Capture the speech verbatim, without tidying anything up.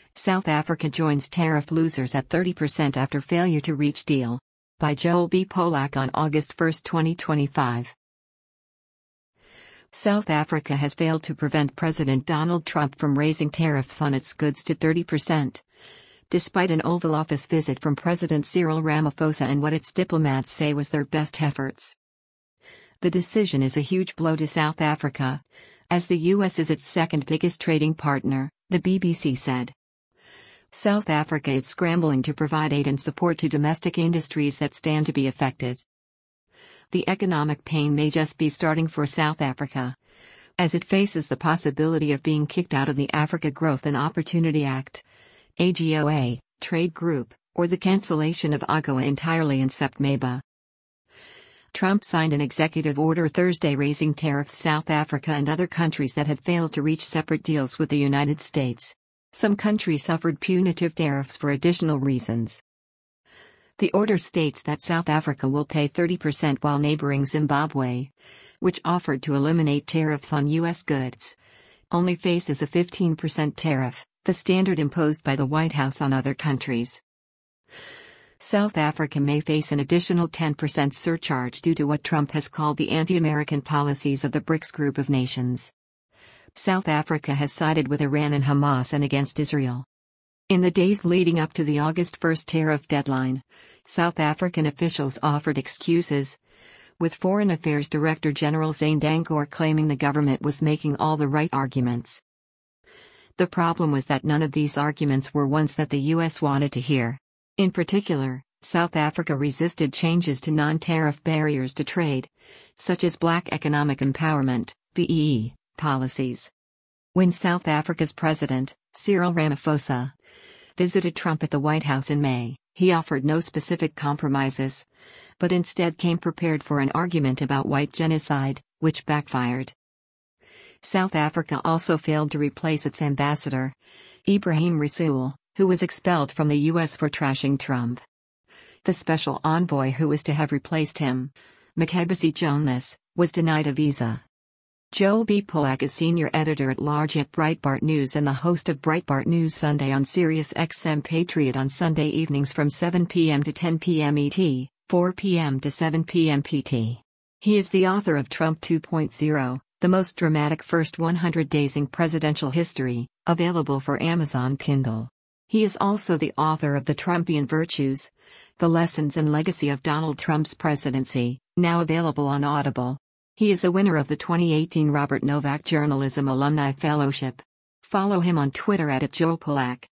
South Africa joins tariff losers at thirty percent after failure to reach deal. By Joel B. Polak on August first, twenty twenty-five. South Africa has failed to prevent President Donald Trump from raising tariffs on its goods to thirty percent. Despite an Oval Office visit from President Cyril Ramaphosa and what its diplomats say was their best efforts. The decision is a huge blow to South Africa, as the U S is its second biggest trading partner, the B B C said. South Africa is scrambling to provide aid and support to domestic industries that stand to be affected. The economic pain may just be starting for South Africa, as it faces the possibility of being kicked out of the Africa Growth and Opportunity Act, A G O A, trade group, or the cancellation of AGOA entirely in September. Trump signed an executive order Thursday raising tariffs South Africa and other countries that had failed to reach separate deals with the United States. Some countries suffered punitive tariffs for additional reasons. The order states that South Africa will pay thirty percent while neighboring Zimbabwe, which offered to eliminate tariffs on U S goods, only faces a fifteen percent tariff, the standard imposed by the White House on other countries. South Africa may face an additional ten percent surcharge due to what Trump has called the anti-American policies of the BRICS group of nations. South Africa has sided with Iran and Hamas and against Israel. In the days leading up to the August first tariff deadline, South African officials offered excuses, with Foreign Affairs Director General Zane Dangoor claiming the government was making all the right arguments. The problem was that none of these arguments were ones that the U S wanted to hear. In particular, South Africa resisted changes to non-tariff barriers to trade, such as Black Economic Empowerment, B E E, policies. When South Africa's president, Cyril Ramaphosa, visited Trump at the White House in May, he offered no specific compromises, but instead came prepared for an argument about white genocide, which backfired. South Africa also failed to replace its ambassador, Ebrahim Rasool, who was expelled from the U S for trashing Trump. The special envoy who was to have replaced him, Mcebisi Jonas, was denied a visa. Joel B. Polak is senior editor-at-large at Breitbart News and the host of Breitbart News Sunday on Sirius X M Patriot on Sunday evenings from seven p m to ten p m E T, four p m to seven p m P T. He is the author of Trump two point oh, the most dramatic first one hundred days in presidential history, available for Amazon Kindle. He is also the author of The Trumpian Virtues, The Lessons and Legacy of Donald Trump's Presidency, now available on Audible. He is a winner of the twenty eighteen Robert Novak Journalism Alumni Fellowship. Follow him on Twitter at Joel Polak.